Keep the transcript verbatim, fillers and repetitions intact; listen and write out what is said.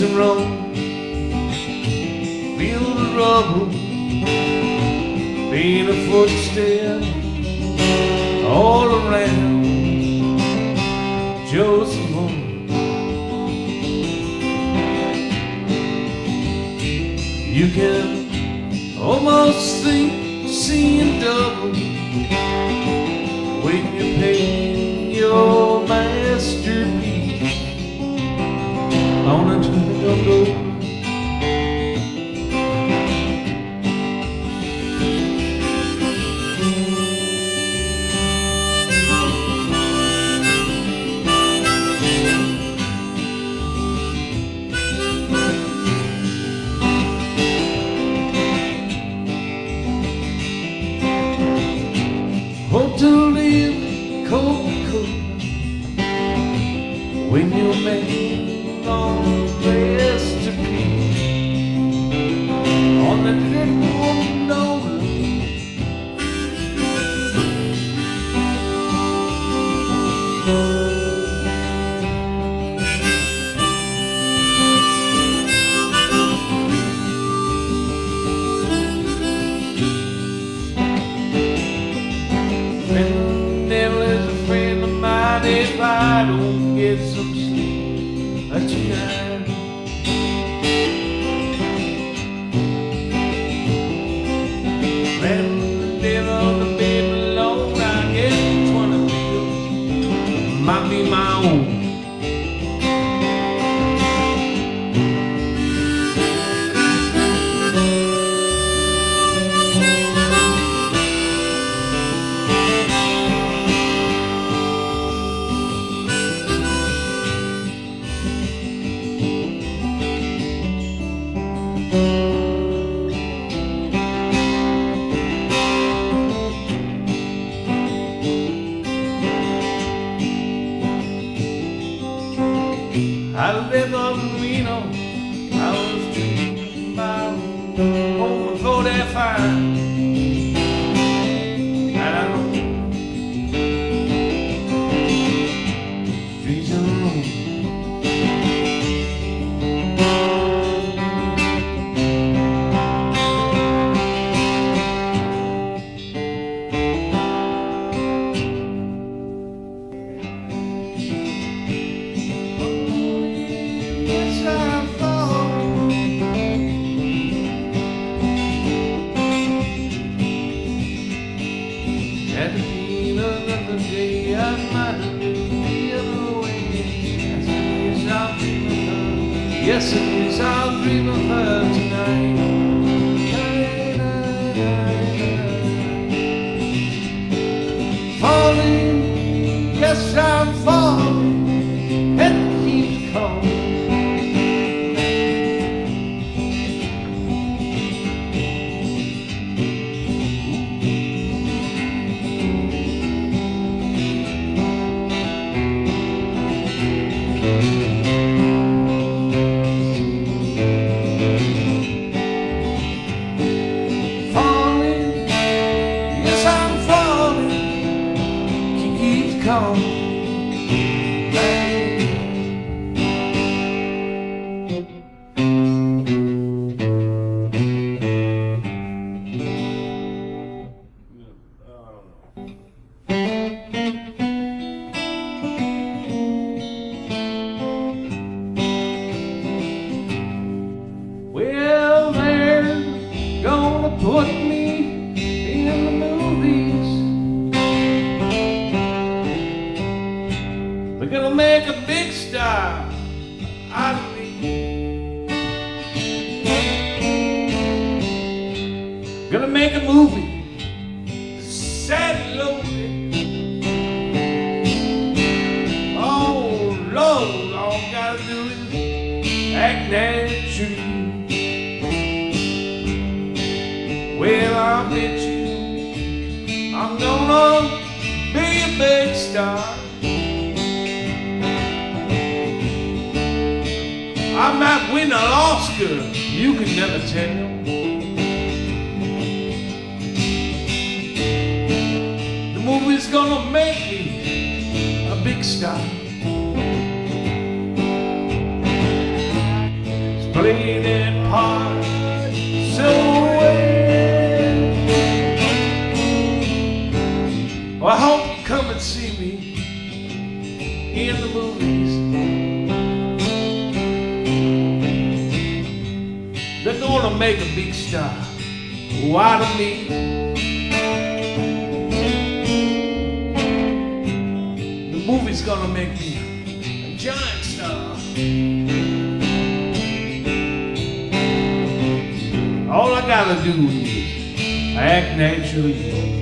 and roll, feel the rubble, being a footstep all around Joseph home. You can almost think seeing double when you paint your masterpiece on a twenty-double. Hope to live Coca-Cola when you're made on the recipe on the little donut. The devil is a friend of mine if I don't get some sleep tonight. When the devil the bed alone, I guess twenty pills might be my own. I live up in Reno, I was dreaming about home before that fire. And I know streets of Rome. Had to be another day, I might have been the other way. Yes, I'll dream of her. Yes, it is, I'll dream of her tonight. Falling, yes, I'm falling, and it keeps calling. Falling, yes, I'm falling, he keeps calling. Well, they're gonna put me in the movies. They're gonna make a big star out of me. Gonna make a movie, sad and lonely. Oh Lord, all I gotta do is act natural. Well, I'll bet you I'm gonna be a big star. I might win an Oscar, you can never tell. The movie's gonna make me a big star. Well, I hope you come and see me in the movies. They're gonna make a big star out of me. The movie's gonna make me a giant star. All I gotta do is act naturally.